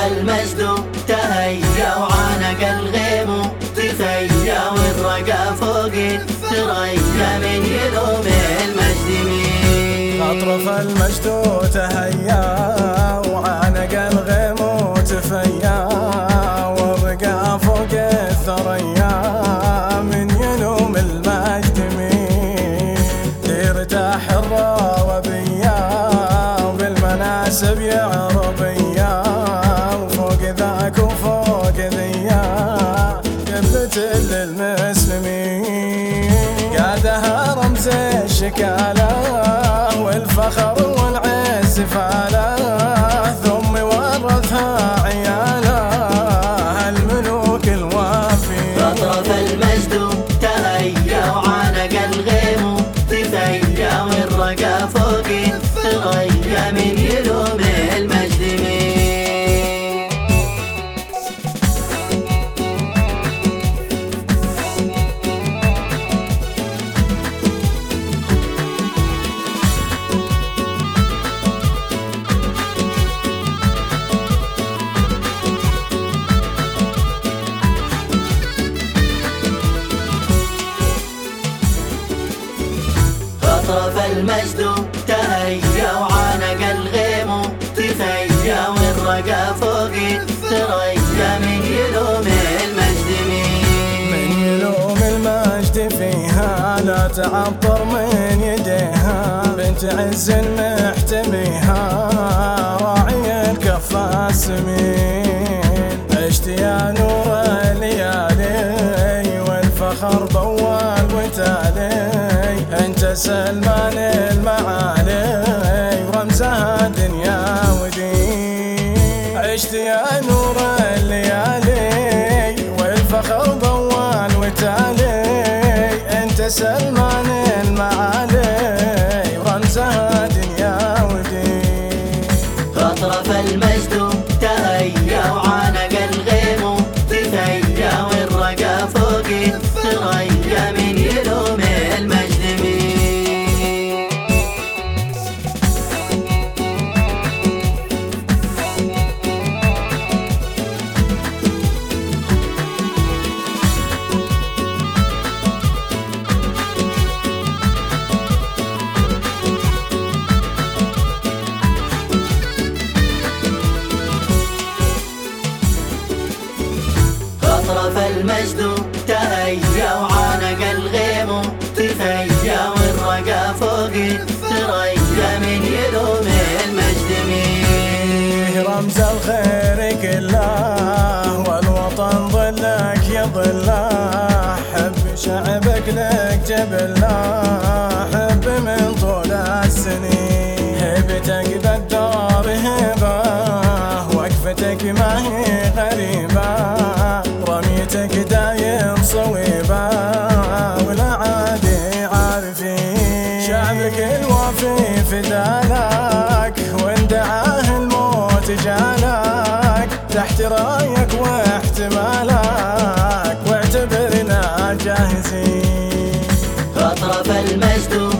المجد تهيا وعانق الغيم تثيا والرقا فوق الثريا من يلوم المجد مين. أطرف المجد تهيا وعانق الغيم تثيا والرقا فوق الثريا من يلوم المجد مين. ترتاح الراوبية وبالمناسب يا عربية وفوق ذاك وفوق ذيا قبلة للمسلمين. قادها رمز الشكالة والفخر والعز فاله ثم ورثها عياله الملوك الوافي. أطرف المجد تهيا وعانق الغيم تثيا والرقا فوق الثريا من يلوم المجد مين. أطرف المجد تهيا وعانق الغيم تثيا والرقا فوق الثريا من يلوم المجد مين. من يلوم المجد فيها لا تعطر من يديها بنت عز محتميها راعي الكف السمين. عشت يا نور الليالي والفخر طوال وتالي انت سلمان المعالي ورمزها دنيا ودين. عشت يا نور الليالي والفخر ضوال وتالي انت سلمان المعالي ورمزها دنيا ودين. أطرف المجد تهيا وعانق الغيم تثيا والرقا فوق الثريا من يلوم المجد مين. أطرف المجد تهيا وعانق الغيم تثيا والرقا فوق الثريا من يلوم المجد مين. رمز الخير كله والوطن ظلك يظله حب شعبك لك جبله حب من طول السنين. هبتك بالدار هبه وقفتك ما هي غريبه رميتك دايم صويبه ولا عادي عارفين. شعبك الوافي فدالك وان دعاه الموت جالك تحت رايك واحتمالك واعتبرنا جاهزين. أطرف المجد